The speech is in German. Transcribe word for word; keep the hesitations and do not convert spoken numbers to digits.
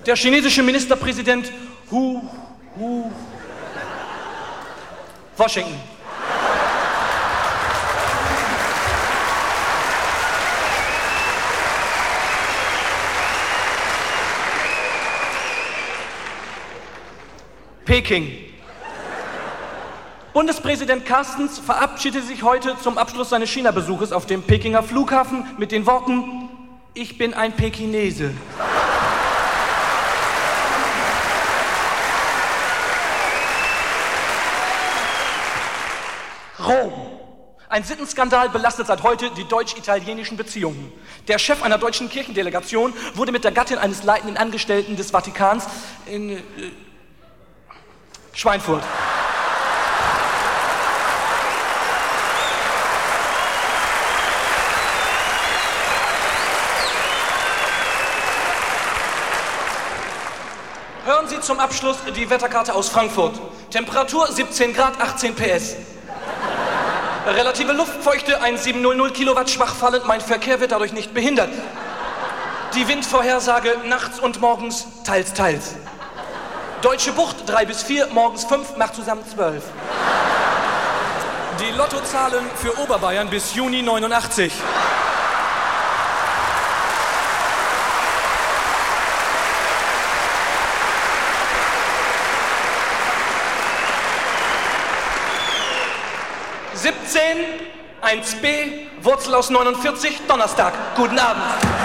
Der chinesische Ministerpräsident Hu, Hu, Washington. Peking. Bundespräsident Carstens verabschiedete sich heute zum Abschluss seines China-Besuches auf dem Pekinger Flughafen mit den Worten: Ich bin ein Pekinese. Rom. Ein Sittenskandal belastet seit heute die deutsch-italienischen Beziehungen. Der Chef einer deutschen Kirchendelegation wurde mit der Gattin eines leitenden Angestellten des Vatikans in äh, Schweinfurt. Hören Sie zum Abschluss die Wetterkarte aus Frankfurt. Temperatur siebzehn Grad, achtzehn P S. Relative Luftfeuchte siebzehnhundert Kilowatt, schwach fallend, mein Verkehr wird dadurch nicht behindert. Die Windvorhersage nachts und morgens teils, teils. Deutsche Bucht drei bis vier, morgens fünf, macht zusammen zwölf. Die Lottozahlen für Oberbayern bis Juni neunundachtzig. siebzehn, eins b, Wurzel aus neunundvierzig, Donnerstag. Guten Abend.